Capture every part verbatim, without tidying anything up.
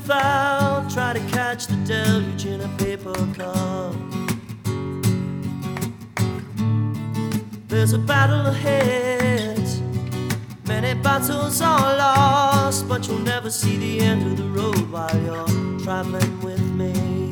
foul, try to catch the deluge in a paper cup. There's a battle ahead, many battles are lost, but you'll never see the end of the road while you're traveling with me.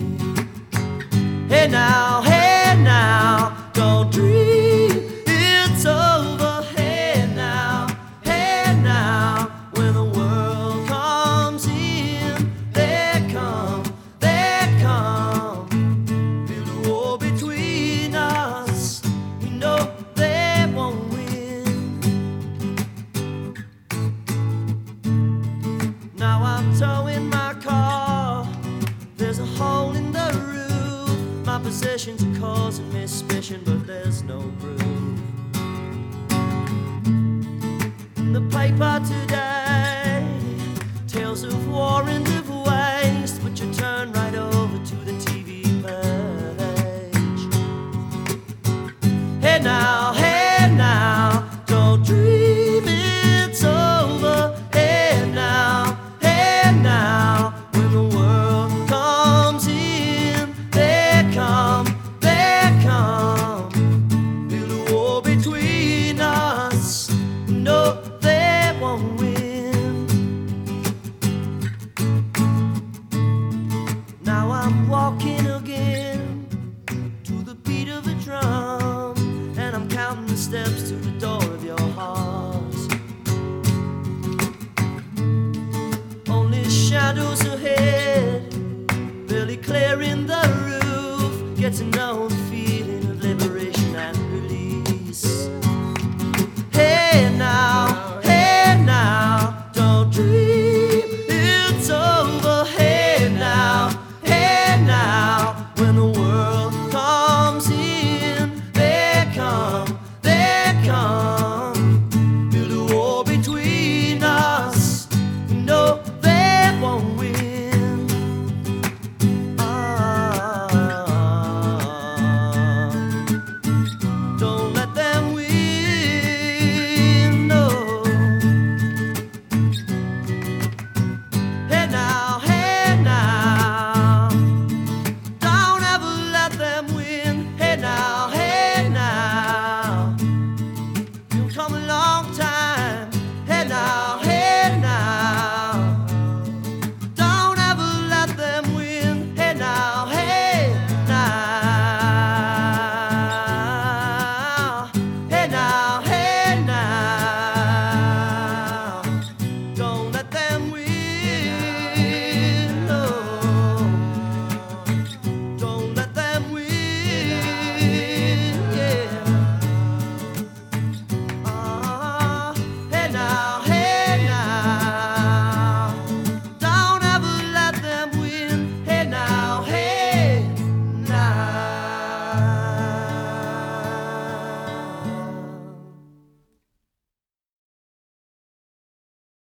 Hey now, hey now, don't dream it's over. Hey now, hey now, when the world comes in, they come, they come. Build a wall between us, we know they won't win. Now I'm towing my car, there's a hole in the roof. My possessions are causing me suspicion, but there's no proof. In the paper today, tales of war and of waste, but you turn right over to the T V page. Hey now, hey now, don't dream it's over. Hey now, hey now, when the world comes in, they come, they come. Build a wall between us, no, they won't win. Now I'm walking again to the beat of a drum, and I'm counting the steps to the door of your heart. Only shadows ahead, barely clearing the roof. Get to know